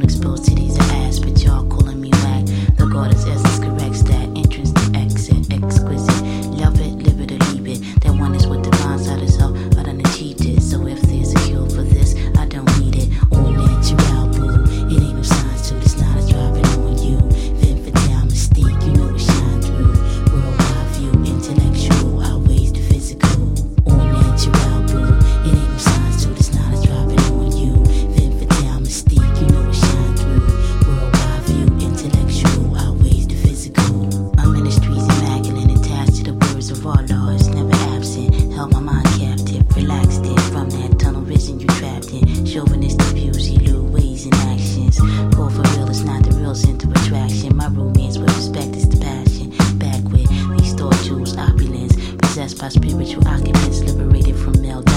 exposed titties or ass, but y'all calling me whack. The goddess essence corrects that. Entrance to exit, exquisite. Love it, live it, or leave it. That one is what divine side is up. I done achieved it. So if there's a cure for this, I don't need it. All natural, boo. It ain't no science to this, not a dropping on you. Femme fatale mystique, you know it shine through. Worldwide view, intellectual, outweighs the physical. All natural, boo. It ain't no science to this, not a dropping on you. Femme fatale mystique, you know it shine through. Worldwide view, intellectual, outweighs the physical. My ministry's immaculate, attached to the words of our laws, never absent. Held my mind captive, relaxed it from that tunnel vision you trapped in. Chauvinistic views, elude ways and actions. Go for real, it's not the real center of attraction. My romance with respect is the passion. Back with these thought jewels, opulence, possessed by spiritual occupants, liberated from male